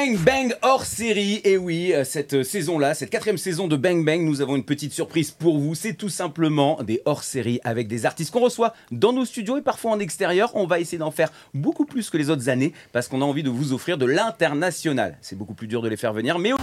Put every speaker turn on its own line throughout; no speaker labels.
Bang Bang hors série, et oui, cette saison-là, cette 4e saison de Bang Bang, nous avons une petite surprise pour vous. C'est tout simplement des hors-séries avec des artistes qu'on reçoit dans nos studios et parfois en extérieur. On va essayer d'en faire beaucoup plus que les autres années parce qu'on a envie de vous offrir de l'international. C'est beaucoup plus dur de les faire venir, mais...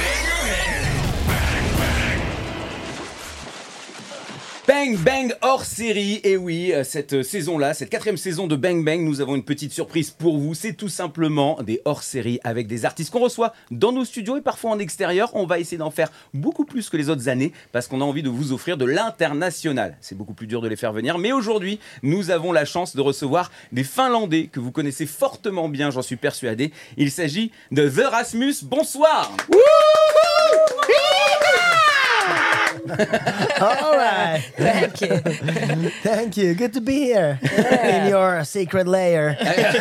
Bang Bang hors série, et oui, cette saison-là, cette 4e saison de Bang Bang, nous avons une petite surprise pour vous. C'est tout simplement des hors-séries avec des artistes qu'on reçoit dans nos studios et parfois en extérieur. On va essayer d'en faire beaucoup plus que les autres années parce qu'on a envie de vous offrir de l'international. C'est beaucoup plus dur de les faire venir, mais aujourd'hui, nous avons la chance de recevoir des Finlandais que vous connaissez fortement bien, j'en suis persuadé. Il s'agit de The Rasmus. Bonsoir.
All right.
Thank you.
Thank you. Good to be here in your secret lair.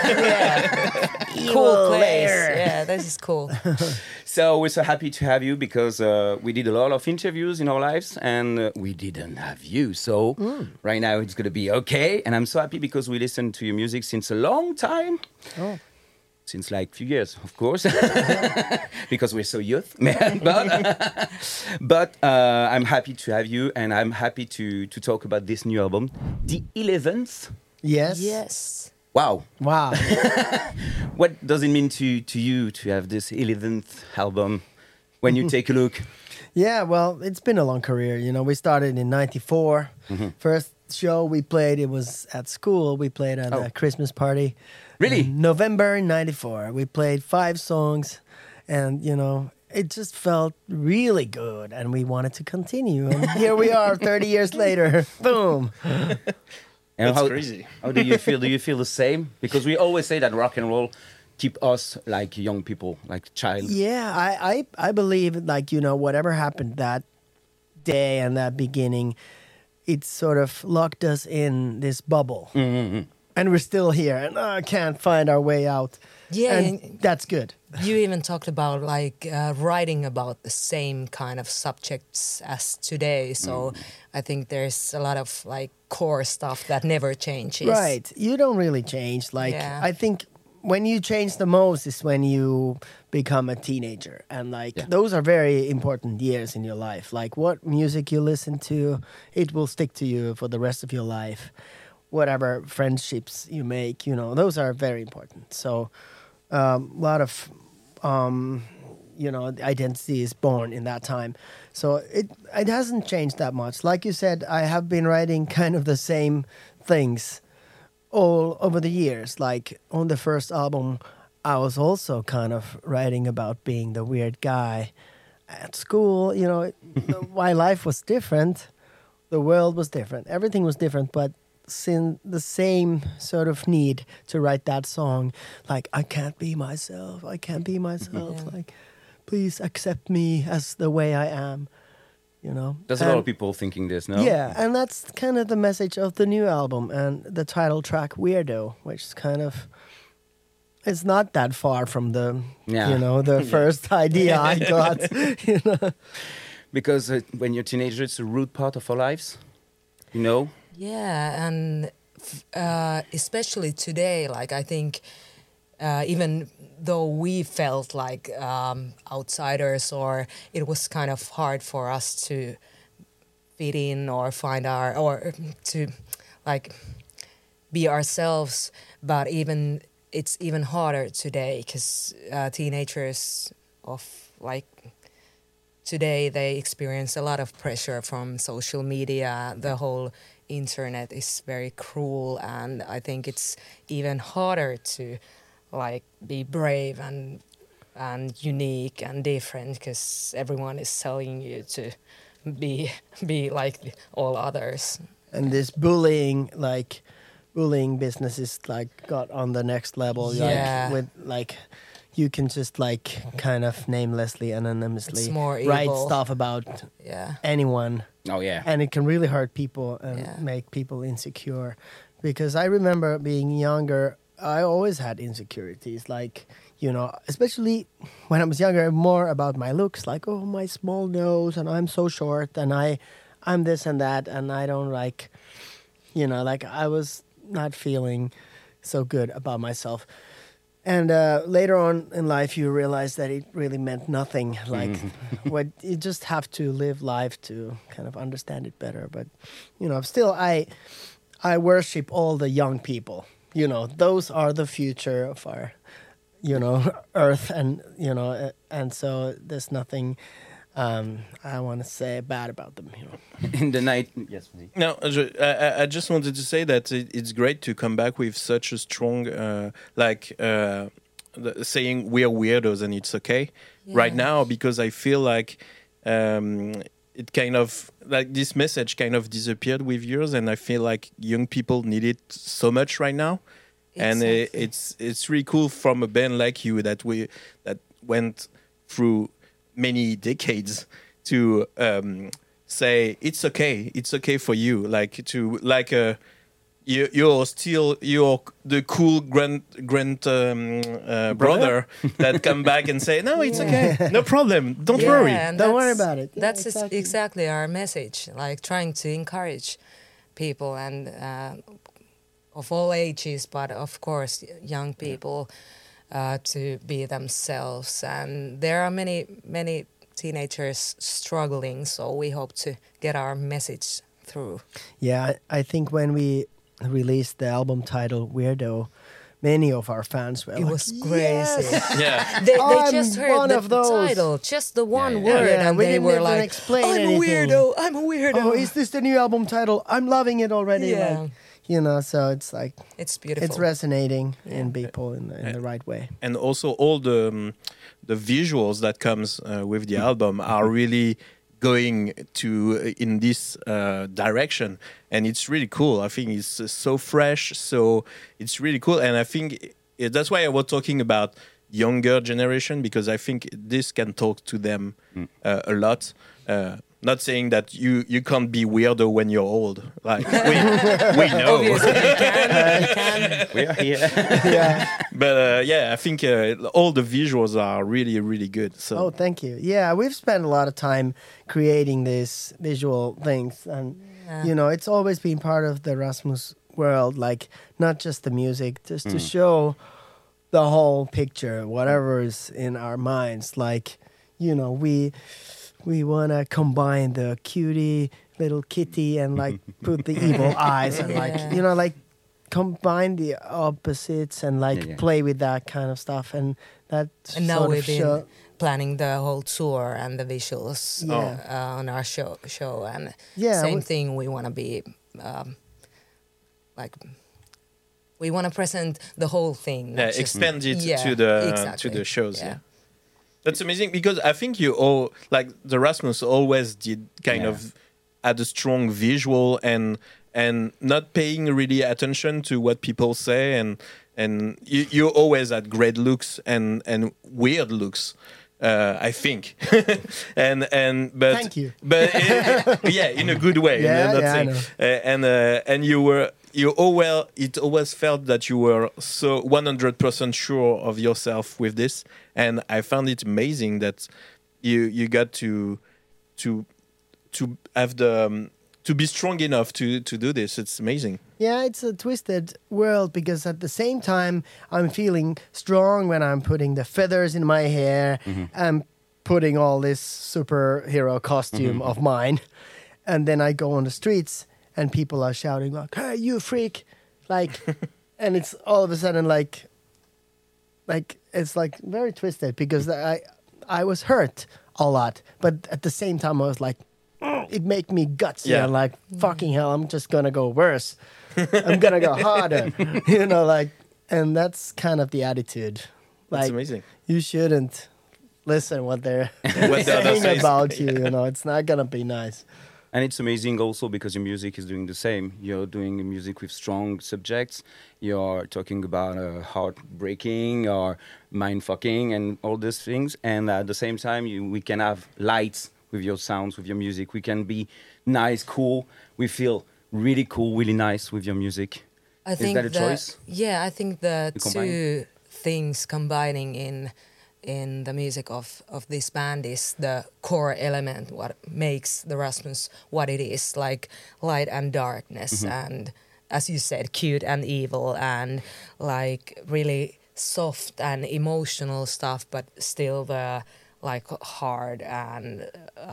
Cool place.
lair.
Yeah, this is cool.
So we're so happy to have you because we did a lot of interviews in our lives and we didn't have you. So right now it's going to be okay. And I'm so happy because we listened to your music since a long time.
Oh.
Since like a few years, of course, because we're so youth. but I'm happy to have you, and I'm happy to talk about this new album, the 11th.
Yes.
Yes.
Wow.
Wow.
What does it mean to you to have this 11th album when you take a look?
Yeah, well, it's been a long career. You know, we started in 94. First show we played, it was at school. We played at a Christmas party.
Really?
In November 94. We played 5 songs and, you know, it just felt really good and we wanted to continue. And here we are 30 years later. Boom.
And
That's crazy.
How do you feel? Do you feel the same? Because we always say that rock and roll keep us like young people, like child.
Yeah, I believe, like, you know, whatever happened that day and that beginning, it sort of locked us in this bubble. And we're still here and can't find our way out.
Yeah,
and that's good.
You even talked about like writing about the same kind of subjects as today. So I think there's a lot of like core stuff that never changes.
Right. You don't really change. Like,
Yeah.
I think when you change the most is when you become a teenager. And like, those are very important years in your life. Like what music you listen to, it will stick to you for the rest of your life. Whatever friendships you make, you know, those are very important. So a lot of, you know, identity is born in that time. So it hasn't changed that much. Like you said, I have been writing kind of the same things all over the years. Like on the first album, I was also kind of writing about being the weird guy at school. You know, my life was different. The world was different. Everything was different, but the same sort of need to write that song, like I can't be myself, like please accept me as the way I am, you know.
There's a lot of people thinking this, no?
Yeah, and that's kind of the message of the new album and the title track Weirdo, which is kind of, it's not that far from the you know, the first idea I got, you know.
Because when you're a teenager, it's a root part of our lives, you know.
Yeah, and especially today, like I think even though we felt like outsiders or it was kind of hard for us to fit in or find or to like be ourselves, but it's even harder today because teenagers of like today, they experience a lot of pressure from social media. The whole internet is very cruel, and I think it's even harder to like be brave and unique and different because everyone is telling you to be like all others.
And this bullying business is like got on the next level.
Yeah.
Like with like you can just like kind of namelessly, anonymously
It's more
write
evil.
stuff about anyone.
Oh, yeah.
And it can really hurt people and make people insecure. Because I remember being younger, I always had insecurities. Like, you know, especially when I was younger, more about my looks. Like, oh, my small nose and I'm so short and I'm this and that. And I don't like, you know, like I was not feeling so good about myself. And later on in life, you realize that it really meant nothing. Like, what you just have to live life to kind of understand it better. But still, I worship all the young people. Those are the future of our, Earth, and and so there's nothing I want to say bad about them.
In the night, yes.
No, I just wanted to say that it's great to come back with such a strong, saying we're weirdos and it's okay right now, because I feel like it kind of like this message kind of disappeared with years, and I feel like young people need it so much right now. Exactly. And it's really cool from a band like you that went through many decades to say it's okay for you, you're the cool grand brother that come back and say no, it's okay, no problem, don't worry,
don't worry about it.
That's exactly our message, like trying to encourage people and of all ages, but of course young people to be themselves. And there are many teenagers struggling, so we hope to get our message through.
Yeah, I think when we released the album title Weirdo, many of our fans were
it was crazy.
Yes.
Yeah.
They just heard the title, just the one word, and they were like,
explain
I'm
anything.
I'm a weirdo.
Oh, is this the new album title? I'm loving it already.
Yeah.
So it's like
it's beautiful.
It's resonating in people in the right way.
And also all the visuals that comes with the album are really going in this direction, and it's really cool. I think it's so fresh, so it's really cool. And I think that's why I was talking about younger generation, because I think this can talk to them a lot. Not saying that you can't be weirdo when you're old. Like we know.
Obviously, you can.
We are here.
Yeah.
But I think all the visuals are really, really good. So.
Oh, thank you. Yeah, we've spent a lot of time creating these visual things, and it's always been part of the Rasmus world. Like, not just the music, just to show the whole picture, whatever is in our minds. Like, we want to combine the cutie little kitty and like put the evil eyes and like combine the opposites and play with that kind of stuff. And that
now we've been planning the whole tour and the visuals on our show. And same thing, we want to be we want to present the whole thing.
Expand it to the shows. Yeah. That's amazing, because I think you all, like the Rasmus always did kind of had a strong visual and not paying really attention to what people say, and you always had great looks and weird looks. I think, but
thank you.
But in a good way.
I know.
And it always felt that you were so 100% sure of yourself with this, and I found it amazing that you got to have to be strong enough to do this. It's amazing.
Yeah, it's a twisted world, because at the same time I'm feeling strong when I'm putting the feathers in my hair and putting all this superhero costume of mine, and then I go on the streets and people are shouting like, "Hey, you freak!" Like, and it's all of a sudden like it's like very twisted, because I was hurt a lot, but at the same time I was like, it made me gutsy. Yeah. Like, fucking hell, I'm just gonna go worse. I'm gonna go harder. And that's kind of the attitude. Like,
that's amazing.
You shouldn't listen what they're saying about you. It's not gonna be nice.
And it's amazing also because your music is doing the same. You're doing music with strong subjects. You're talking about heartbreaking or mind-fucking and all these things. And at the same time, we can have lights with your sounds, with your music. We can be nice, cool. We feel really cool, really nice with your music. Is that a choice?
Yeah, I think the two things combining in the music of this band is the core element, what makes the Rasmus what it is, like light and darkness, and as you said, cute and evil, and like really soft and emotional stuff, but still the like hard and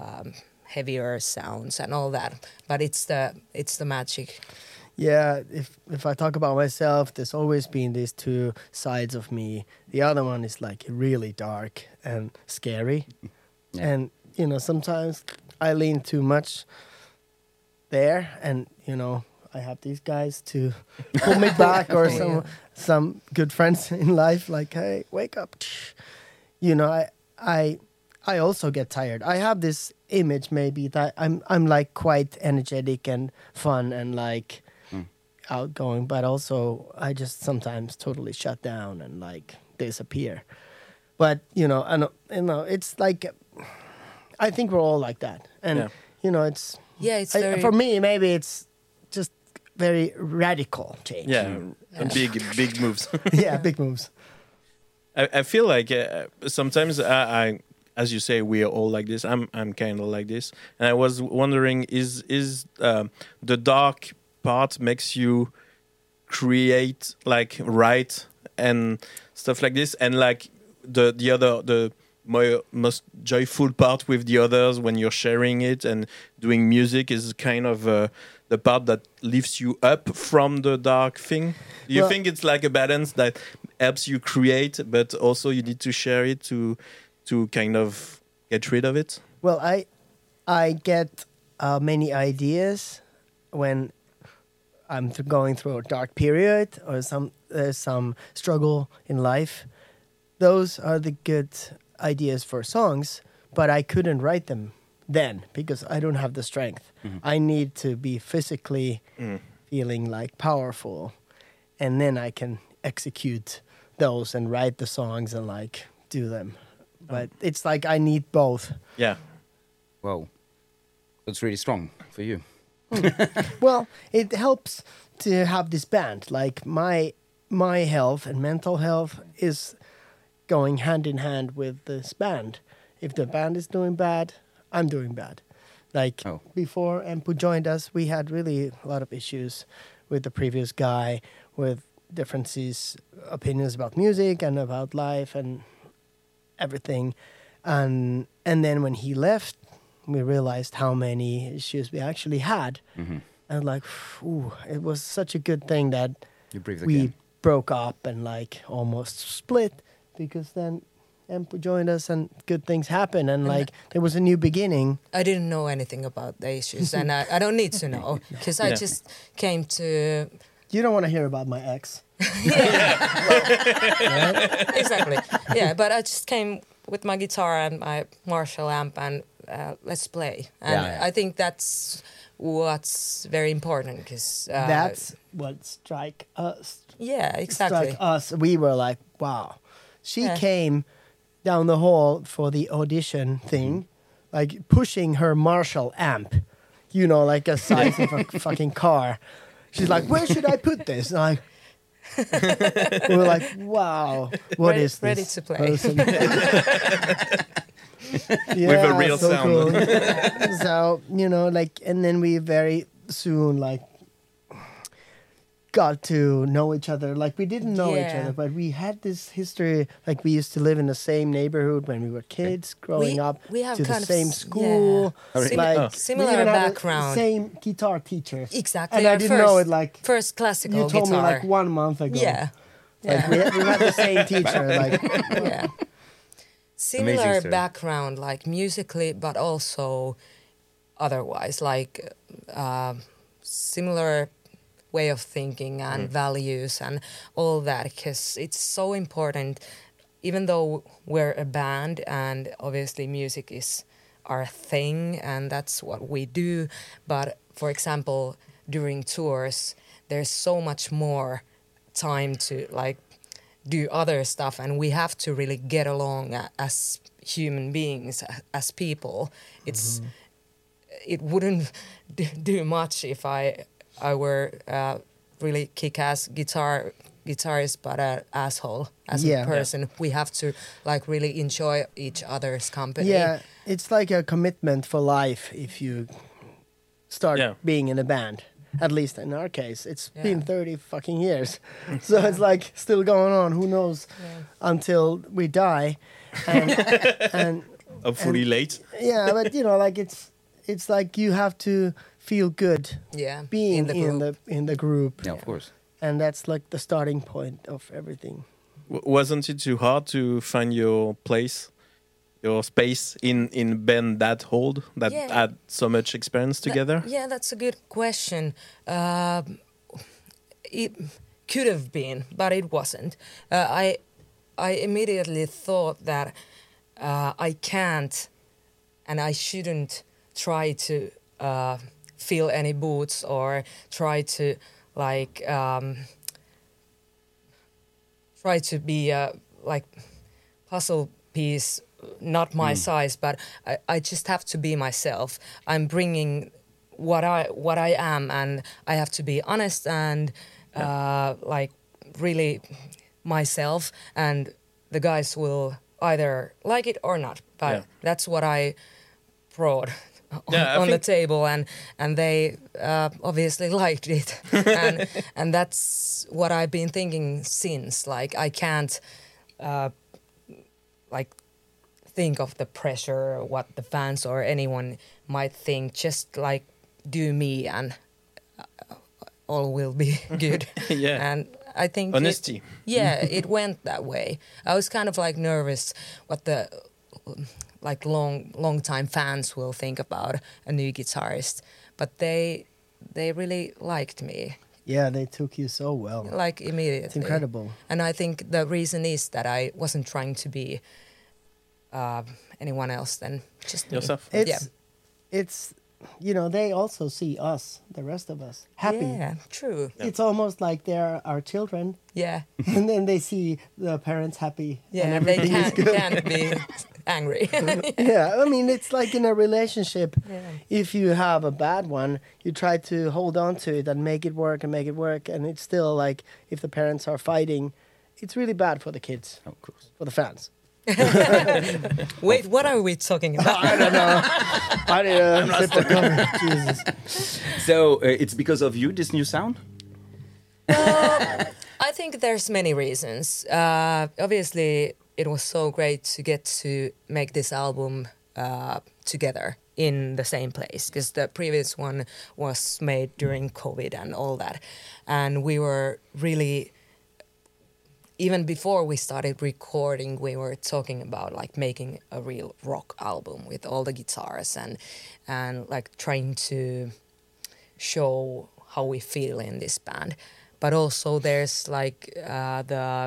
heavier sounds and all that. But it's the magic.
Yeah, if I talk about myself, there's always been these two sides of me. The other one is like really dark and scary.
Yeah.
And, you know, sometimes I lean too much there and, you know, I have these guys to pull me back or some good friends in life like, hey, wake up. You know, I also get tired. I have this image maybe that I'm like quite energetic and fun and like outgoing, but also I just sometimes totally shut down and like disappear. But you know, it's like I think we're all like that, and you know, it's
very...
for me maybe it's just very radical change.
Yeah, big moves.
Yeah, big moves.
I feel like sometimes I, as you say, we are all like this. I'm kind of like this, and I was wondering, is the dark part makes you create, like write and stuff like this, and like the most joyful part with the others when you're sharing it and doing music is kind of the part that lifts you up from the dark thing. Do you think it's like a balance that helps you create, but also you need to share it to kind of get rid of it?
Well, I get many ideas when I'm going through a dark period or there's some struggle in life. Those are the good ideas for songs, but I couldn't write them then because I don't have the strength. Mm-hmm. I need to be physically feeling like powerful, and then I can execute those and write the songs and like do them. But it's like I need both.
Yeah.
Whoa. That's really strong for you.
Well, it helps to have this band. Like my health and mental health is going hand in hand with this band. If the band is doing bad, I'm doing bad. Like before Empu joined us, we had really a lot of issues with the previous guy, with differences, opinions about music and about life and everything. And then when he left, we realized how many issues we actually had. Mm-hmm. And like, it was such a good thing that we broke up and like almost split, because then Empu joined us and good things happened, and like there was a new beginning.
I didn't know anything about the issues, and I don't need to know because I just came to...
You don't want to hear about my ex.
Exactly. Yeah, but I just came with my guitar and my Marshall amp and let's play. And I think that's what's very important, because...
that's what strike us.
Yeah, exactly.
Strike us. We were like, wow. She came down the hall for the audition thing, like pushing her Marshall amp, you know, like a size of a fucking car. She's like, where should I put this? And I... we were like, wow, what is this
ready to play.
person?
With a real sound.
Cool. So, you know, like, and then we very soon, like, got to know each other. Like, we didn't know each other, but we had this history. Like, we used to live in the same neighborhood when we were kids, growing up
we have
to the
kind
same
of
school.
Similar
we even
background.
Had the same guitar teacher.
Exactly.
And I didn't know it, like...
First classical guitar.
You told me, like, 1 month ago.
Yeah.
Like, we had the same teacher. Like,
yeah. Similar background, like musically, but also otherwise, like similar way of thinking and values and all that, because it's so important. Even though we're a band and obviously music is our thing and that's what we do, but for example, during tours, there's so much more time to like do other stuff, and we have to really get along as human beings, as people. It wouldn't do much if I were really kick-ass guitarist, but an asshole as a person. Yeah. We have to like really enjoy each other's company.
Yeah, it's like a commitment for life if you start being in a band. At least in our case, it's been 30 fucking years. So it's like still going on. Who knows until we die. And
Hopefully late.
yeah, but like it's like you have to feel good being in the group.
Yeah, of course.
And that's like the starting point of everything.
Wasn't it too hard to find your place, your space in band that old, that had so much experience together?
That's a good question. It could have been, but it wasn't. I immediately thought that I can't and I shouldn't try to fill any boots or try to try to be a puzzle piece, not my size, but I just have to be myself. I'm bringing what I am, and I have to be honest and really myself, and the guys will either like it or not. But that's what I brought on the table, and they obviously liked it, and that's what I've been thinking since. Like I can't think of the pressure, what the fans or anyone might think. Just like do me, and all will be good. And I think
honesty.
It went that way. I was kind of nervous what the long time fans will think about a new guitarist, but they really liked me.
Yeah, they took you so well.
Immediately.
It's incredible.
And I think the reason is that I wasn't trying to be anyone else than just
yourself.
It's they also see us, the rest of us, happy.
Yeah, true.
It's almost like they're our children.
Yeah.
And then they see the parents happy.
Yeah,
and
they
everything is good.
can't be angry.
Yeah, I mean, it's like in a relationship. Yeah. If you have a bad one, you try to hold on to it and make it work. And it's still like, if the parents are fighting, it's really bad for the kids.
Of course.
For the fans.
Wait, what are we talking about?
I don't know. I didn't sip of coffee. Jesus.
So it's because of you, this new sound?
I think there's many reasons. Obviously, it was so great to get to make this album together in the same place, because the previous one was made during COVID and all that. And we were really... Even before we started recording, we were talking about making a real rock album with all the guitars and trying to show how we feel in this band. But also there's the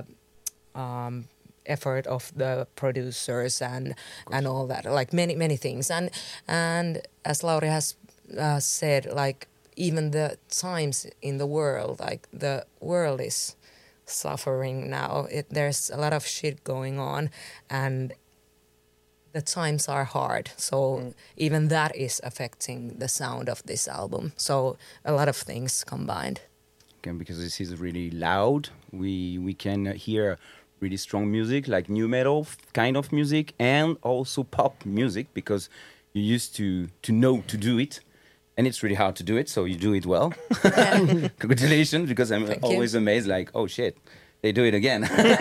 effort of the producers and all that, many things. And as Lauri has said, even the times in the world, the world is suffering now. There's a lot of shit going on, and the times are hard. So even that is affecting the sound of this album. So a lot of things combined.
Okay, because this is really loud. We can hear really strong music, like new metal kind of music, and also pop music, because you used to know to do it. And it's really hard to do it, so you do it well. Congratulations, because I'm always amazed, oh shit, they do it again.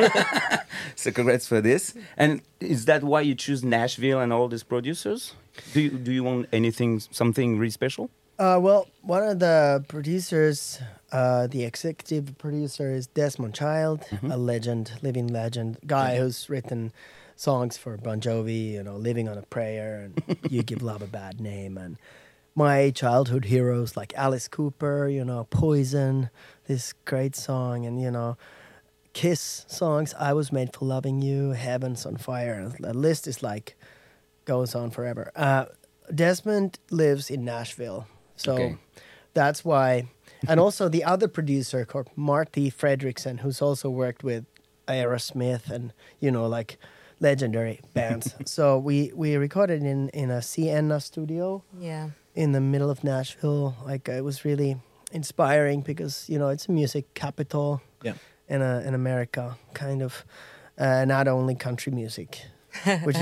So congrats for this. And is that why you choose Nashville and all these producers? Do you want something really special?
Well, one of the producers, the executive producer, is Desmond Child, a legend, living legend, guy who's written songs for Bon Jovi, Living on a Prayer, and You Give Love a Bad Name, and my childhood heroes like Alice Cooper, Poison, this great song, and, Kiss songs, I Was Made for Loving You, Heaven's on Fire, and the list is goes on forever. Desmond lives in Nashville, so that's why. And also the other producer called Marty Fredrickson, who's also worked with Aerosmith and, legendary bands. So we recorded in a Sienna studio. Yeah. In the middle of Nashville. It was really inspiring because, it's a music capital in America, kind of. Not only country music, which is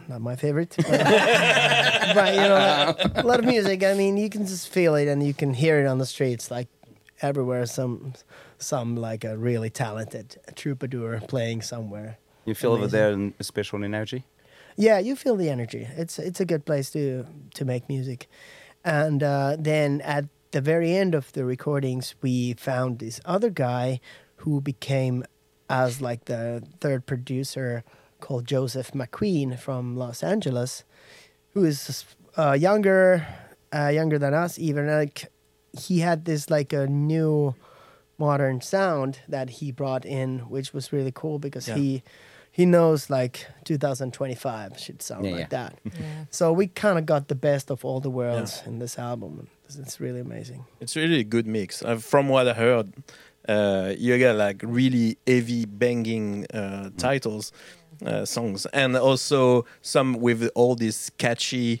not my favorite. But you know, a lot of music. I mean, you can just feel it and you can hear it on the streets, like everywhere. Some like a really talented troubadour playing somewhere.
You feel over
Amazing.
there a special energy?
Yeah, you feel the energy. It's a good place to make music. And then at the very end of the recordings, we found this other guy who became as like the third producer, called Joseph McQueen from Los Angeles, who is younger than us even. Like he had this like a new modern sound that he brought in, which was really cool because he knows like 2025 should sound like that.
Yeah.
So we kind of got the best of all the worlds in this album. It's really amazing.
It's really a good mix. From what I heard, you got like really heavy banging titles, songs, and also some with all this catchy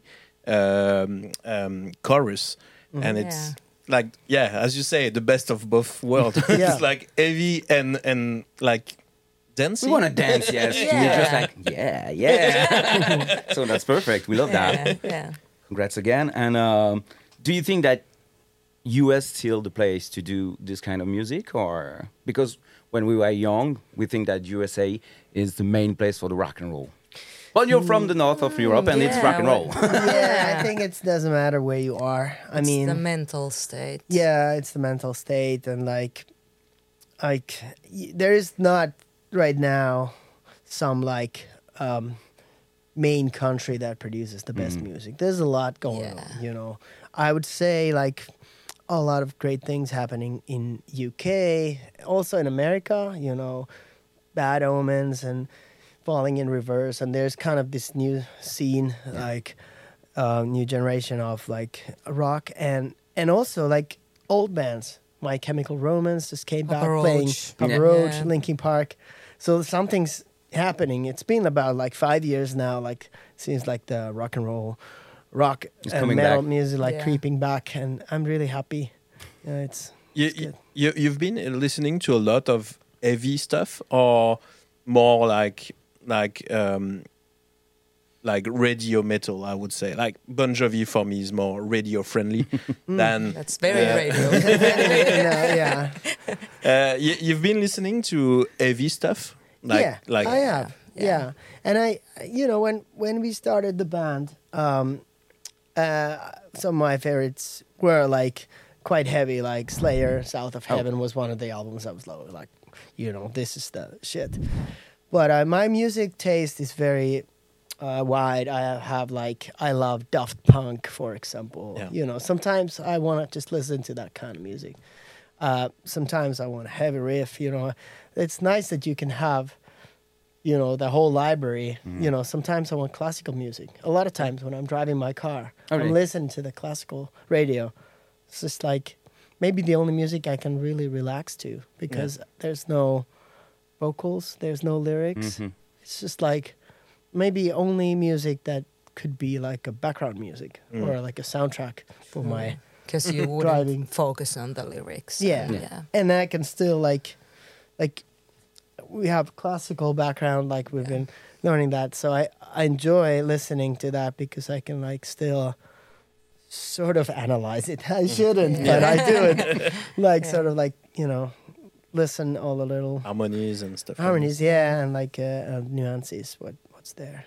chorus, and it's like as you say, the best of both worlds. It's like heavy and like dancing.
We want to dance, yes. We're just like, yeah. So that's perfect. We love that.
Yeah.
Congrats again. And do you think that US still the place to do this kind of music, or because when we were young, we think that USA is the main place for the rock and roll? Well, you're from the north of Europe, and it's rock and roll.
Yeah, I think it doesn't matter where you are. I mean,
the mental state.
Yeah, it's the mental state, and like there is not right now some like main country that produces the best music. There's a lot going on, you know. I would say like a lot of great things happening in UK, also in America, you know, Bad Omens and Falling in Reverse, and there's kind of this new scene, like new generation of like rock and also like old bands. My Chemical Romance just came back playing Papa Roach, Linkin Park. So something's happening. It's been about like 5 years now. Like seems like the rock and roll, rock
it's
and metal
back.
music like creeping back, and I'm really happy. It's good.
You've been listening to a lot of heavy stuff, or more like radio metal, I would say. Like Bon Jovi for me is more radio friendly than.
That's very radio.
You've been listening to heavy stuff,
I have. Yeah. And I, you know, when we started the band, some of my favorites were like quite heavy, like Slayer, South of Heaven was one of the albums I was like, you know, this is the shit. But my music taste is very wide. I love Daft Punk, for example. Yeah. You know, sometimes I want to just listen to that kind of music. Sometimes I want a heavy riff, you know. It's nice that you can have, you know, the whole library. You know, sometimes I want classical music. A lot of times when I'm driving my car, I'm listening to the classical radio. It's just like maybe the only music I can really relax to because there's no vocals, there's no lyrics. It's just like maybe only music that could be like a background music or like a soundtrack for my
because you wouldn't
driving.
Focus on the lyrics.
Yeah. And I can still like we have classical background, like we've been learning that, so I enjoy listening to that because I can like still sort of analyze it. I shouldn't, but I do it. Like sort of like, you know, listen all the little
harmonies and stuff.
Harmonies, and like nuances. What's there?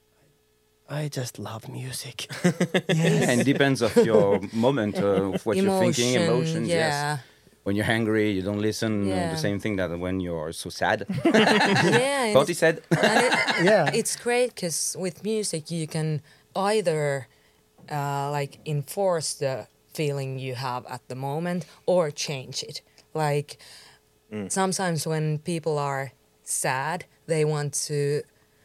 I just love music.
And it depends of your moment, of what you're thinking, emotions. Yes. When you're angry, you don't listen the same thing that when you're so sad. What he said.
It's great because with music you can either like enforce the feeling you have at the moment or change it. Like sometimes when people are sad, they want to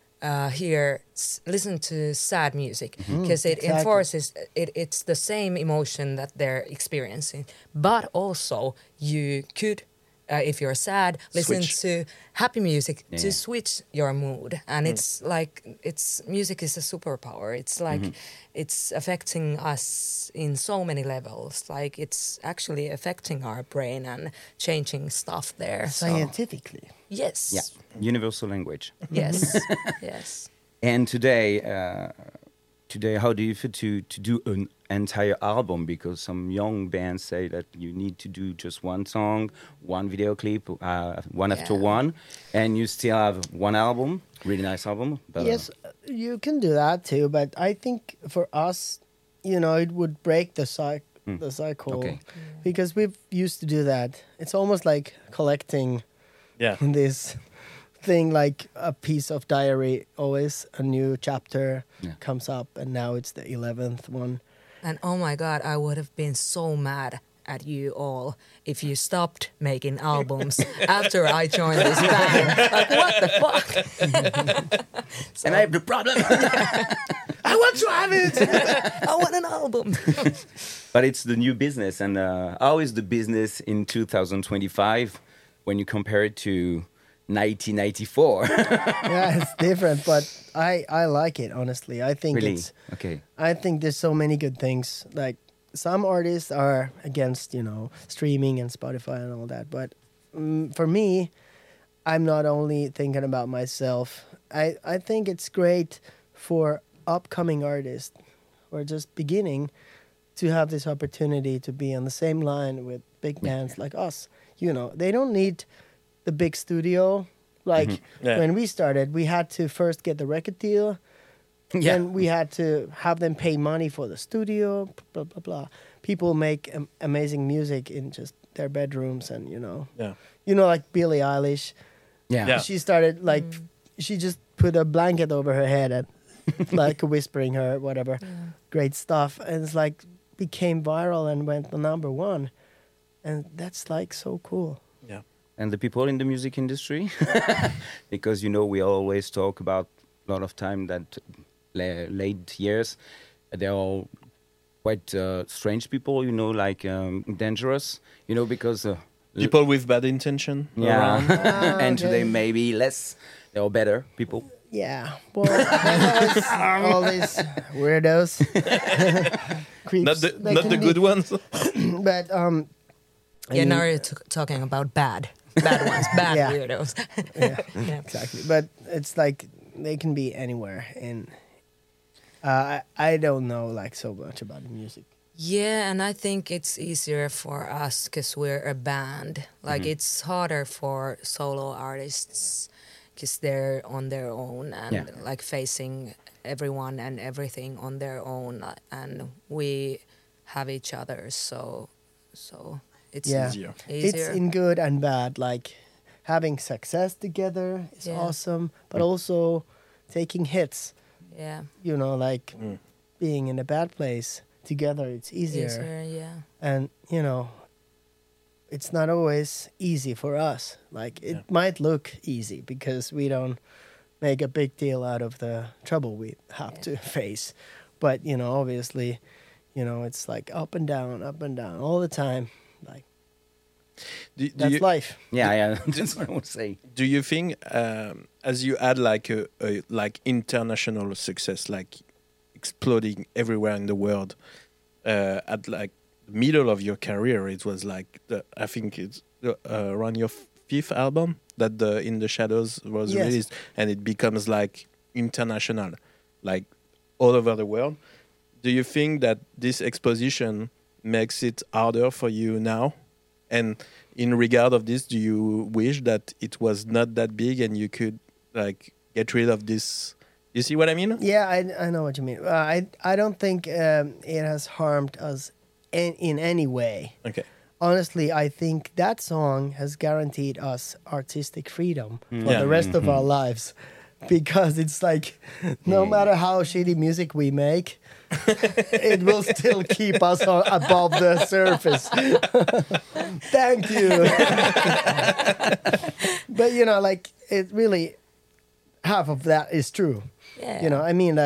listen to sad music because it enforces it's the same emotion that they're experiencing. But also you could, if you're sad, listen to happy music to switch your mood. And it's like music is a superpower. It's like it's affecting us in so many levels. Like it's actually affecting our brain and changing stuff there.
Scientifically.
Yes.
Yeah. Universal language.
Yes. Yes.
And today, how do you feel to do an entire album? Because some young bands say that you need to do just one song, one video clip, one after one, and you still have one album, really nice album. But,
Yes, you can do that too, but I think for us, it would break the cycle
Okay.
because we've used to do that. It's almost like collecting
Yeah.
this thing, like a piece of diary. Always a new chapter comes up, and now it's the 11th one.
And oh my God, I would have been so mad at you all if you stopped making albums after I joined this band. Like, what the fuck?
And I have the problem.
I want to have it.
I want an album.
But it's the new business. And how is the business in 2025 when you compare it to 1994?
Yeah, it's different, but I like it, honestly. I think
Really?
it's.
Okay.
I think there's so many good things. Like some artists are against, streaming and Spotify and all that. But for me, I'm not only thinking about myself. I think it's great for upcoming artists or just beginning to have this opportunity to be on the same line with big bands like us. They don't need the big studio. Like
Yeah.
when we started, we had to first get the record deal.
Yeah.
Then we had to have them pay money for the studio, blah, blah, blah. People make amazing music in just their bedrooms and,
Yeah.
like Billie Eilish.
Yeah.
Yeah.
She started, she just put a blanket over her head and, like, whispering her, whatever. Great stuff. And it's, like, became viral and went to number one. And that's, like, so cool.
Yeah.
And the people in the music industry, because we always talk about a lot of time that late years they're all quite strange people, like dangerous, because
People with bad intention.
yeah,
around.
and
okay.
today maybe less, they're better people.
Yeah. Well, all these weirdos. Creeps.
Not
They
the
can be-
good ones.
But, I
Yeah,
mean-
now you're talking about bad ones, bad
Yeah.
weirdos.
yeah.
Yeah.
Exactly, but it's like they can be anywhere, and I don't know like so much about the music.
Yeah, and I think it's easier for us because we're a band. Like it's harder for solo artists because they're on their own and like facing everyone and everything on their own, and we have each other. So it's
Yeah.
Easier.
easier.
It's in good and bad. Like having success together is
Yeah.
awesome, but also taking hits.
yeah,
Like being in a bad place together, it's easier.
yeah.
And it's not always easy for us. Like it might look easy because we don't make a big deal out of the trouble we have to face, but obviously, it's like up and down all the time. Like
Do
that's
you,
life.
Yeah, that's what I would say.
do you think as you add like a like international success, like exploding everywhere in the world, at like the middle of your career, it was like I think it's around your fifth album that the In the Shadows was
Yes.
released, and it becomes like international, like all over the world. Do you think that this exposition makes it harder for you now? And in regard of this, do you wish that it was not that big and you could like get rid of this? You see what I mean?
Yeah, I know what you mean. I don't think it has harmed us in any way.
Okay.
Honestly, I think that song has guaranteed us artistic freedom for
Yeah.
the rest of our lives, because it's like no matter how shitty music we make, it will still keep us above the surface. Thank you. But like it really, half of that is true.
Yeah.
I mean,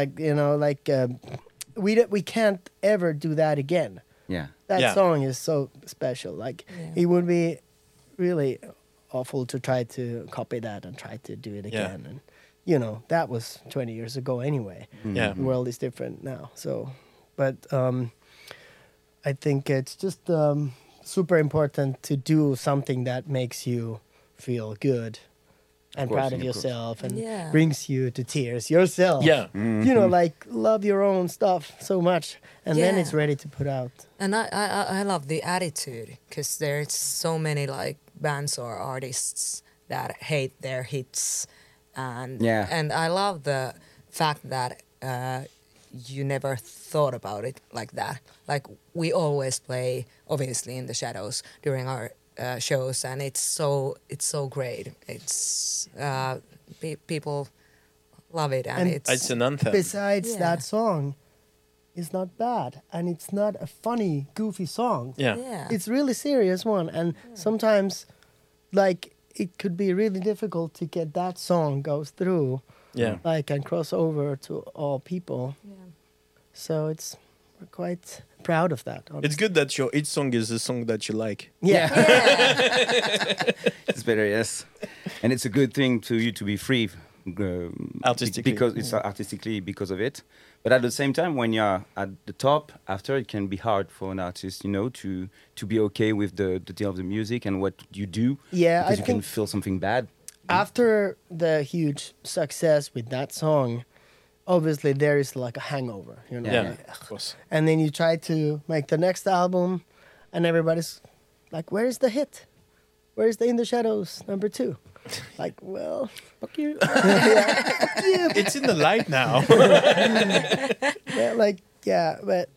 we can't ever do that again.
Yeah.
That
Yeah.
song is so special. Like it would be really awful to try to copy that and try to do it again. And that was 20 years ago anyway.
Yeah.
The world is different now. So, but I think it's just super important to do something that makes you feel good and
course,
proud of
of course.
yourself and
Yeah.
brings you to tears yourself.
Yeah.
You know, like love your own stuff so much, and then
Yeah.
it's ready to put out.
And I love the attitude because there's so many like bands or artists that hate their hits, and I love the fact that you never thought about it like that. Like we always play obviously in the shadows during our shows, and it's so great. It's people love it, and
And
It's an anthem.
Besides
Yeah.
that song, it's not bad, and it's not a funny, goofy song.
yeah.
It's really serious one, and sometimes, like, it could be really difficult to get that song goes through,
Yeah.
like, and cross over to all people. So we're quite proud of that.
It's
honestly.
good that your hit song is a song that you like.
Yeah.
It's better, yes. And it's a good thing to you to be free.
Artistically.
Because it's artistically because of it. But at the same time, when you're at the top, after it can be hard for an artist, you know, to be okay with the detail of the music and what you do.
Yeah,
because
I
you can
think
feel something bad.
after the huge success with that song, obviously there is like a hangover, you know.
Yeah,
like,
of course.
and then you try to make the next album, and everybody's like, "Where is the hit? Where is the In the Shadows #2?" Like, well,
Fuck you.
It's in the light now.
yeah, like, yeah, but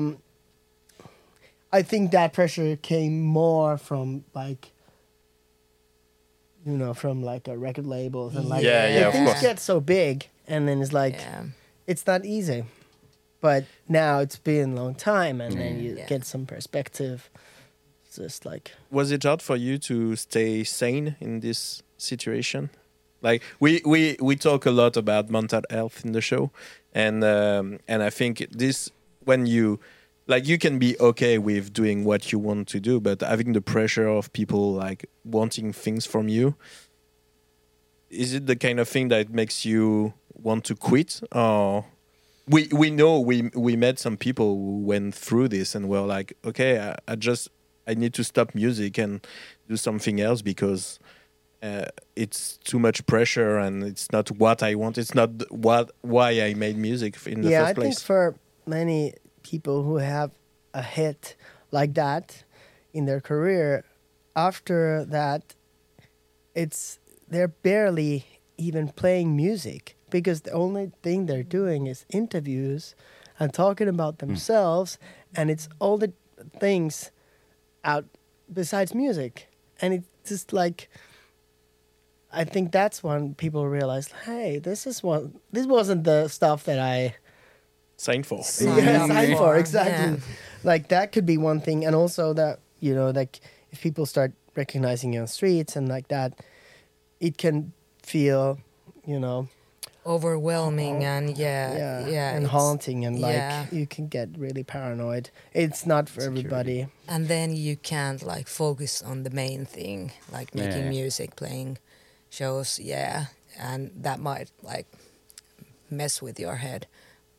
I think that pressure came more from like, you know, from like a record labels and like,
Yeah, of
things
course.
get so big, and then it's like,
Yeah.
it's not easy. But now it's been a long time, and then you
Yeah.
get some perspective. It's just like,
Was it hard for you to stay sane in this situation? Like we talk a lot about mental health in the show, and I think this, when you, like, you can be okay with doing what you want to do, but having the pressure of people like wanting things from you, is it the kind of thing that makes you want to quit? Or we know we met some people who went through this and were like, okay, I need to stop music and do something else because it's too much pressure and it's not what I want. It's not why I made music in the
yeah,
first
I
place.
think for many people who have a hit like that in their career, after that, they're barely even playing music because the only thing they're doing is interviews and talking about themselves, and it's all the things out besides music, and it's just like, I think that's when people realize, hey, this wasn't the stuff that I
Signed for.
signed for, exactly.
Yeah.
Like that could be one thing, and also that, you know, like if people start recognizing you on streets and like that, it can feel, you know,
Overwhelming and
and
it's-
haunting, and like
yeah.
you can get really paranoid. It's not for everybody.
And then you can't like focus on the main thing, like making
Yeah.
music, playing shows, and that might like mess with your head.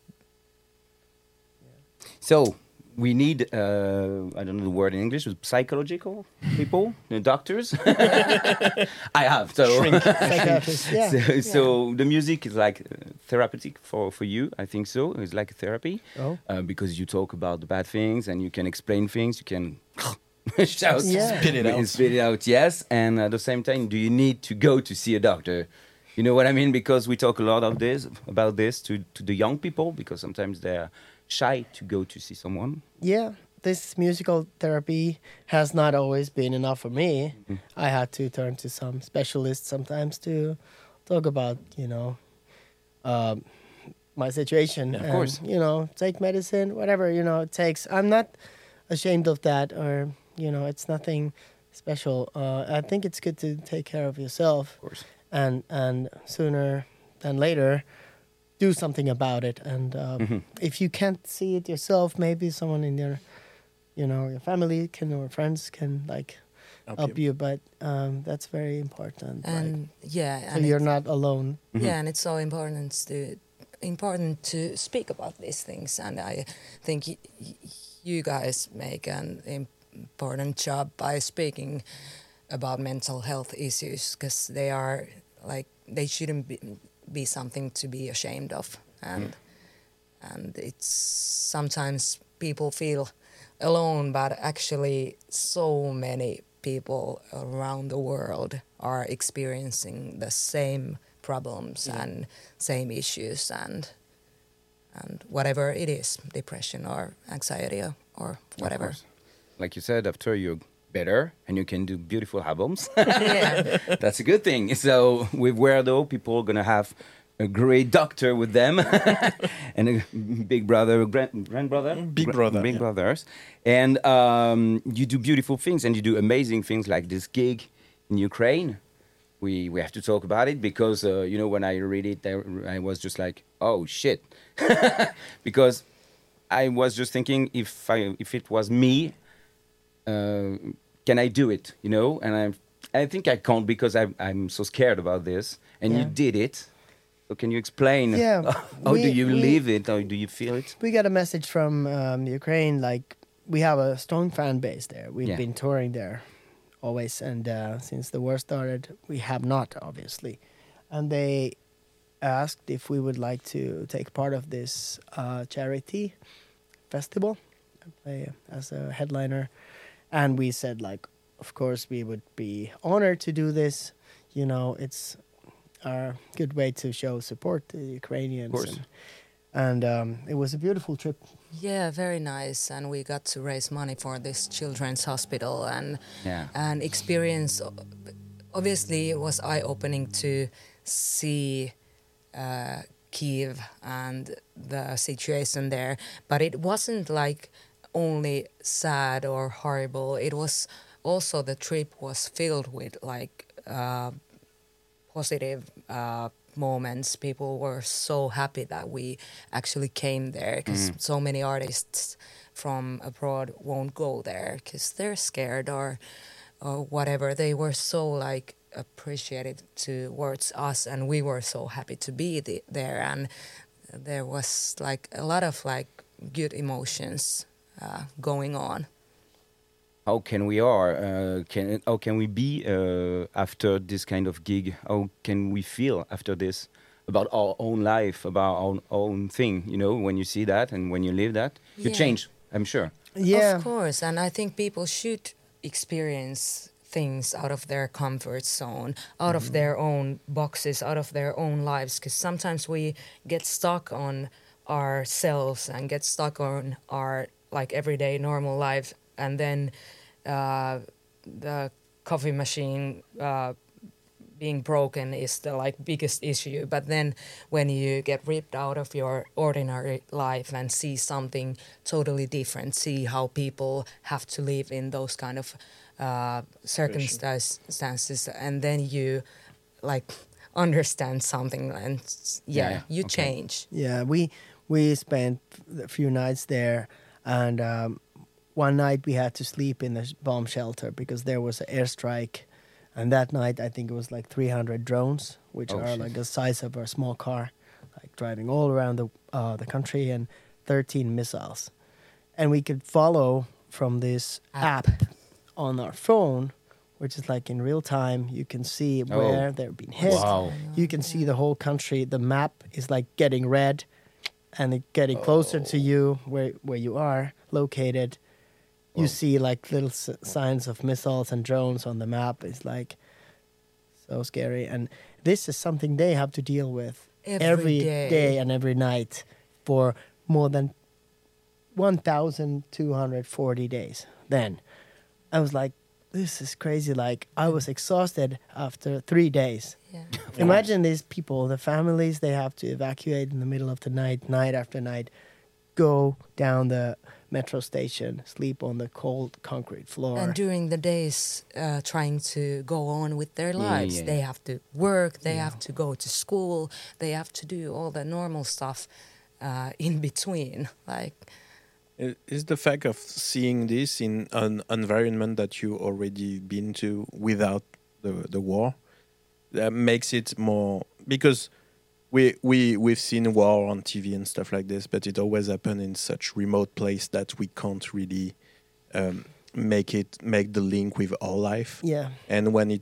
So we need, I don't know the word in English, psychological people, the doctors. I have. So,
Psychiatrist, yeah.
so the music is like therapeutic for you. I think so. It's like a therapy
Oh.
because you talk about the bad things and you can explain things. You can shout,
Yeah.
Spit it out.
spit it out. Yes, and at the same time, do you need to go to see a doctor? You know what I mean? Because we talk a lot about this to the young people, because sometimes they're shy to go to see someone.
Yeah, this musical therapy has not always been enough for me. I had to turn to some specialists sometimes to talk about, you know, my situation.
Yeah, of
and,
course.
you know, take medicine, whatever, you know, it takes. I'm not ashamed of that, or, you know, it's nothing special. I think it's good to take care of yourself,
Of course.
and sooner than later do something about it. And if you can't see it yourself, maybe someone in your, you know, your family can, or friends can like help you. But that's very important.
And
like,
yeah,
so
and
you're not alone.
yeah, and it's so important to speak about these things, and I think you guys make an important job by speaking about mental health issues, because they are like they shouldn't be something to be ashamed of, and it's sometimes people feel alone, but actually so many people around the world are experiencing the same problems and same issues and whatever it is, depression or anxiety or whatever.
Like you said, after you're better and you can do beautiful albums.
Yeah.
That's a good thing. So with Weirdo, people are going to have a great doctor with them and a big brother, grandbrother?
Big brother,
Big
yeah.
brothers. And you do beautiful things and you do amazing things like this gig in Ukraine. We have to talk about it because, you know, when I read it, I was just like, oh, shit. Because I was just thinking if it was me, can I do it, you know? And I think I can't because I'm so scared about this. And you did it. So can you explain?
Yeah,
How do you
we-
live it? How do you feel it?
We got a message from Ukraine, like we have a strong fan base there. We've
Yeah.
been touring there always, and since the war started, we have not, obviously. And they asked if we would like to take part of this charity festival, play as a headliner. And we said, like, of course, we would be honored to do this. You know, it's a good way to show support to the Ukrainians.
Of course.
And it was a beautiful trip.
Yeah, very nice, and we got to raise money for this children's hospital
Yeah.
and experience. Obviously, it was eye-opening to see Kiev and the situation there, but it wasn't like only sad or horrible. It was also, the trip was filled with like positive moments. People were so happy that we actually came there because so many artists from abroad won't go there because they're scared or whatever. They were so like appreciative towards us, and we were so happy to be there. And there was like a lot of like good emotions going on.
How can we how can we be after this kind of gig? How can we feel after this about our own life, about our own thing? You know, when you see that and when you live that, you
Yeah.
change. I'm sure.
Yeah.
Of course, and I think people should experience things out of their comfort zone, out of their own boxes, out of their own lives, because sometimes we get stuck on ourselves and get stuck on our like everyday normal life, and then the coffee machine being broken is the like biggest issue. But then when you get ripped out of your ordinary life and see something totally different, see how people have to live in those kind of circumstances, and then you like understand something, and
Yeah,
you
okay.
change.
Yeah, we spent a few nights there, and one night we had to sleep in a bomb shelter because there was an airstrike, and that night I think it was like 300 drones, which
Oh,
are
shit.
like the size of a small car, like driving all around the country, and 13 missiles, and we could follow from this app on our phone, which is like in real time. You can see where they're being hit.
Wow.
You can see the whole country. The map is like getting red, and it getting closer to you where you are located. You see like little signs of missiles and drones on the map. It's like so scary, and this is something they have to deal with
Every day.
and every night for more than 1,240 days. Then I was like, this is crazy. Like I was exhausted after 3 days.
Yeah.
Imagine these people, the families, they have to evacuate in the middle of the night after night, go down the metro station, sleep on the cold concrete floor.
And during the days trying to go on with their lives,
yeah,
they
yeah.
have to work, they have to go to school, they have to do all the normal stuff in between. Like,
Is the fact of seeing this in an environment that you already been to without the war that makes it more, because we've seen war on TV and stuff like this, but it always happen in such remote place that we can't really make the link with our life.
Yeah.
And when it's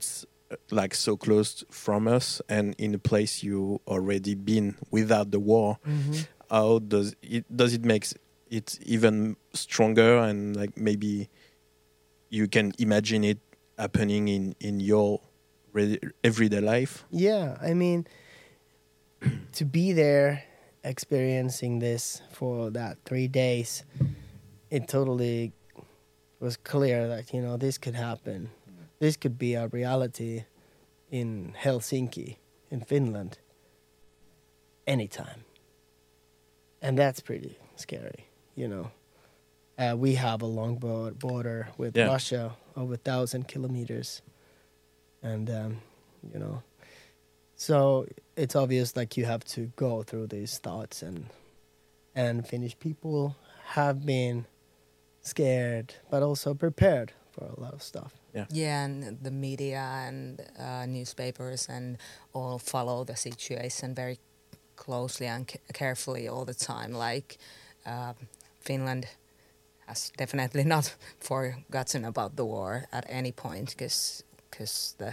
like so close from us and in a place you already been without the war. How does it make it even stronger, and like maybe you can imagine it happening in your everyday life?
Yeah, I mean, to be there experiencing this for that 3 days, it totally was clear that, you know, this could happen. This could be a reality in Helsinki, in Finland, anytime. And that's pretty scary, you know. We have a long border with Russia, over 1,000 kilometers. And, you know, so it's obvious, like, you have to go through these thoughts, and Finnish people have been scared, but also prepared for a lot of stuff.
Yeah, and the media and newspapers and all follow the situation very closely and carefully all the time. Like Finland has definitely not forgotten about the war at any point, because the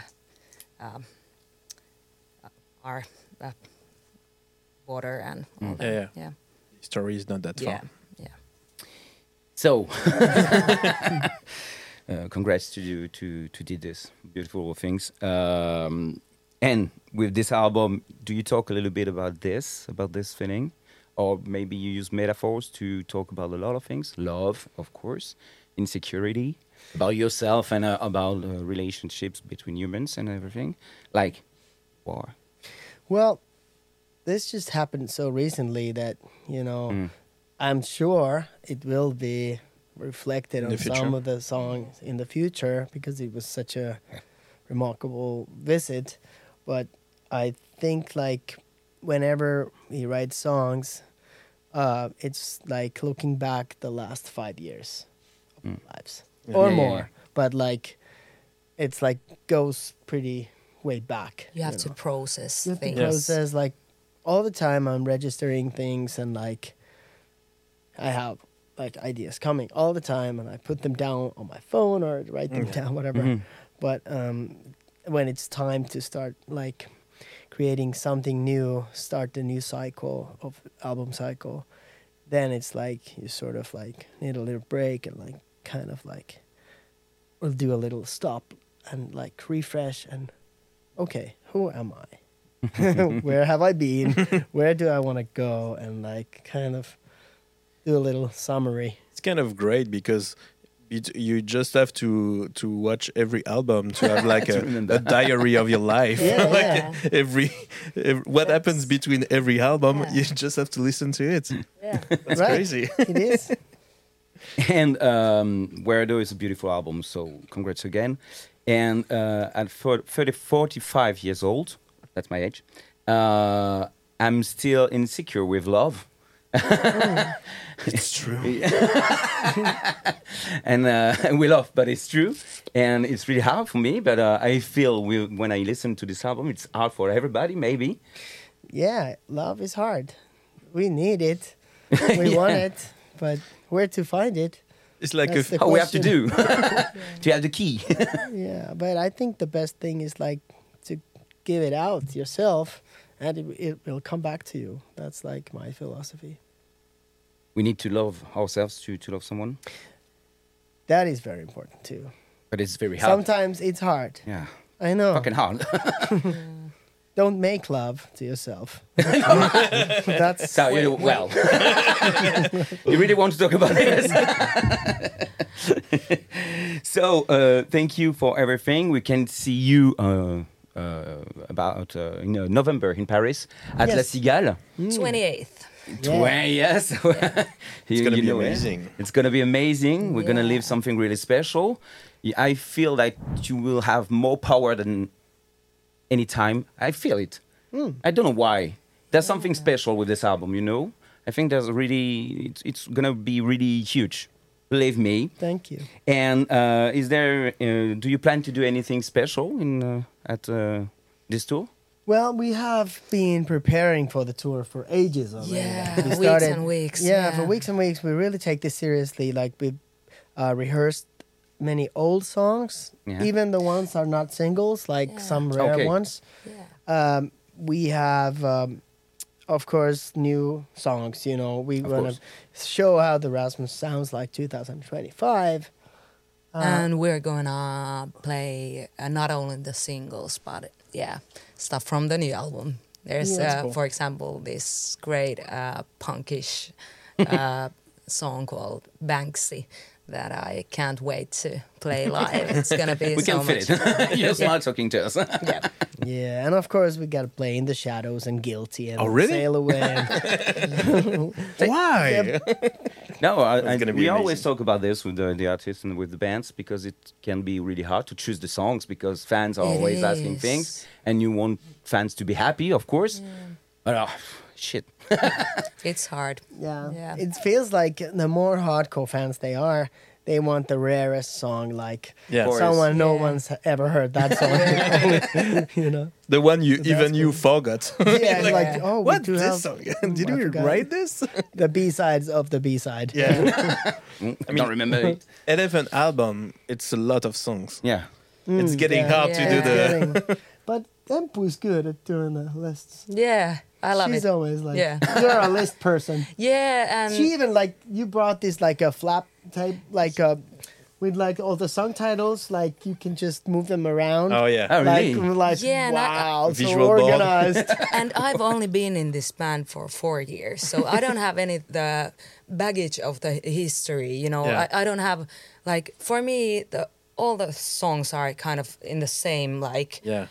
our border and all that. Yeah.
Story is not that far.
Yeah.
So, congrats to you to did this beautiful things. And with this album, do you talk a little bit about this feeling? Or maybe you use metaphors to talk about a lot of things? Love, of course, insecurity, about yourself, and about relationships between humans and everything, like war.
Well, this just happened so recently that, you know, I'm sure it will be reflected on some of the songs in the future, because it was such a remarkable visit. But I think, like, whenever he writes songs, it's like looking back the last 5 years of our lives or more. But like, it's like goes pretty way back.
You have to process
you have
things.
to process, like, all the time I'm registering things, and like I have like ideas coming all the time, and I put them down on my phone or write them down, whatever. But when it's time to start like creating something new, start the new cycle of album cycle, then it's like you sort of like need a little break and like kind of like we'll do a little stop and like refresh and okay, who am I? Where have I been? Where do I want to go? And like kind of do a little summary.
It's kind of great because you just have to watch every album to have like a diary of your life. Every what happens between every album, you just have to listen to it.
Yeah,
that's crazy.
It is.
And Where Do is a beautiful album, so congrats again. And at 45 years old, that's my age, I'm still insecure with love.
It's true.
And we love, but it's true. And it's really hard for me, but I feel when I listen to this album, it's hard for everybody, maybe.
Yeah, love is hard. We need it. We want it, but where to find it?
It's like
how we have to do to have the key.
Yeah, but I think the best thing is like to give it out yourself, and it will come back to you. That's like my philosophy.
We need to love ourselves to love someone.
That is very important too.
But it's very hard.
Sometimes it's hard.
Yeah.
I know.
Fucking hard.
Don't make love to yourself. That's
so, well. You really want to talk about this? So, thank you for everything. We can see you about in November in Paris at La Cigale.
28th.
Yes.
It's going to be amazing.
It's going to be amazing. We're going to live something really special. I feel like you will have more power than any time. I feel it. I don't know why. There's something special with this album, you know? I think there's really, it's going to be really huge. Believe me.
Thank you.
And is there, do you plan to do anything special at this tour?
Well, we have been preparing for the tour for ages already.
Yeah,
we
weeks and weeks.
Yeah, for weeks and weeks. We really take this seriously. Like we rehearsed many old songs,
Yeah.
even the ones are not singles, like some rare
Okay.
ones.
Yeah.
We have, of course, new songs. You know, we want
course.
to show how the Rasmus sounds like 2025.
And we're gonna play not only the singles, but stuff from the new album. There's, for example, this great punkish song called Banksy that I can't wait to play live. It's gonna be
We
so
can
much.
fit it. You're smart talking to us.
Yeah.
Yeah, and of course we got to play In the Shadows and Guilty and
Oh, really?
Sail Away. And
Why?
No,
That's gonna be
we always
amazing.
talk about this with the artists and with the bands because it can be really hard to choose the songs because fans are
It
always asking
is.
things and you want fans to be happy, of course. But shit.
It's hard.
yeah.
Yeah.
It feels like the more hardcore fans they are, they want the rarest song, like
Yeah.
Or-
someone no
Yeah.
one's ever heard that song. You know?
The one you
That's
even you
cool.
forgot.
Yeah,
Like,
like, oh, we
What
do
this
have
song? Did
I
we
forgot.
write this?
the B-sides of the B-side.
Yeah.
I don't remember it.
11 album. It's a lot of songs.
Yeah.
It's getting
yeah.
hard to do the.
But Empu is good at doing the lists.
Yeah, I love
She's
it.
always like,
Yeah.
you're a list person.
Yeah, and
She even like you brought this like a flap type like with like all the song titles, like you can just move them around.
Oh yeah.
Oh,
Like,
really?
like
Yeah, and
wow, so
Visual board.
organized.
and I've only been in this band for 4 years, so I don't have any the baggage of the history. You know,
Yeah.
I don't have like for me all the songs are kind of in the same like.
Yeah.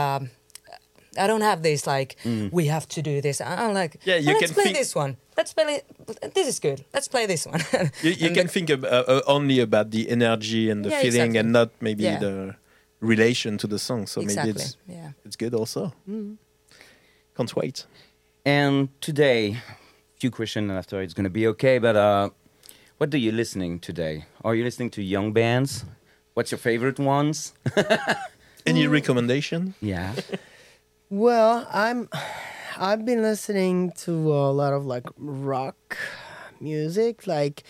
I don't have this like we have to do this. I'm like
Yeah, you
let's
can
play
think-
this one. Let's play it. This is good. Let's play this one.
You
And
can think only about the energy and the
Yeah,
feeling,
exactly.
and not maybe
Yeah.
the relation to the song. So
exactly.
maybe
Yeah.
it's good also. Can't wait.
And today, few questions after it's going to be okay, but what are you listening today? Are you listening to young bands? What's your favorite ones?
Any recommendation?
Yeah.
Well, I've been listening to a lot of like rock music, like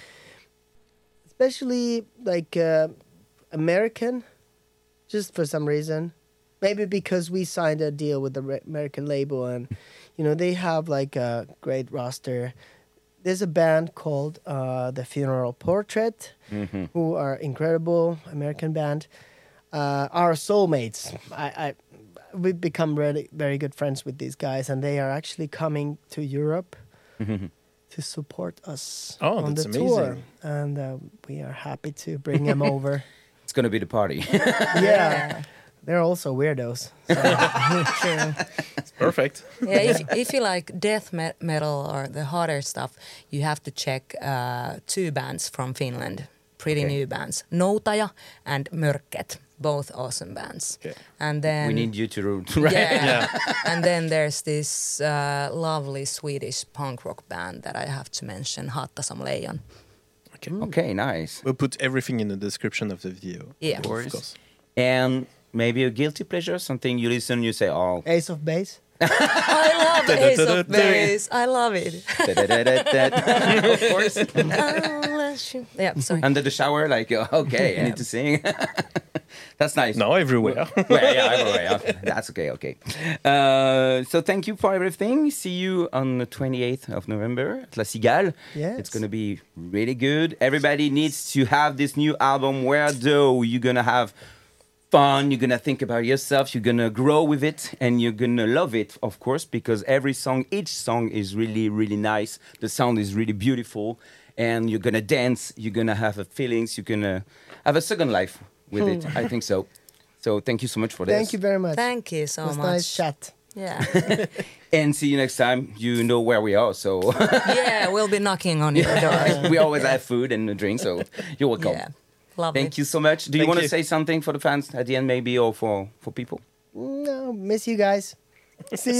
especially like American, just for some reason. Maybe because we signed a deal with the American label, and you know they have like a great roster. There's a band called The Funeral Portrait, who are incredible American band. Our soulmates. We've become really very good friends with these guys, and they are actually coming to Europe to support us
Oh,
on
that's
the tour,
amazing.
and we are happy to bring them over.
It's going to be the party.
Yeah, they're also weirdos. So,
Perfect.
Yeah, if you like death metal or the harder stuff, you have to check 2 bands from Finland, pretty new bands, Noutaja and Mörket, both awesome bands.
Okay.
And then
We need you to right?
yeah, and then there's this lovely Swedish punk rock band that I have to mention, Hatta som lejon.
Okay, nice.
We'll put everything in the description of the video.
Yeah.
of course.
And maybe a guilty pleasure, something you listen, you say, oh,
Ace of Base.
I love Ace of Base. I love it.
of course.
Yeah, sorry.
Under the shower, like, okay, I need to sing. That's nice.
No, everywhere.
Well, yeah, everywhere. Okay. That's okay. So thank you for everything. See you on the 28th of November at La Cigale.
Yes.
It's going to be really good. Everybody needs to have this new album where though you're going to have fun, you're going to think about yourself, you're going to grow with it, and you're going to love it, of course, because each song is really, really nice. The sound is really beautiful, and you're going to dance, you're going to have feelings, you're going to have a second life with it. I think so. So thank you so much for this.
Thank you very much.
Thank you so
It was
much.
nice chat.
Yeah.
And see you next time. You know where we are, so
Yeah, we'll be knocking on your door.
we always have food and a drink, so you're welcome.
Yeah. Love
Thank
it.
you so much. Do you
Thank
want to
you.
say something for the fans at the end, maybe, or for people?
No, miss you guys. See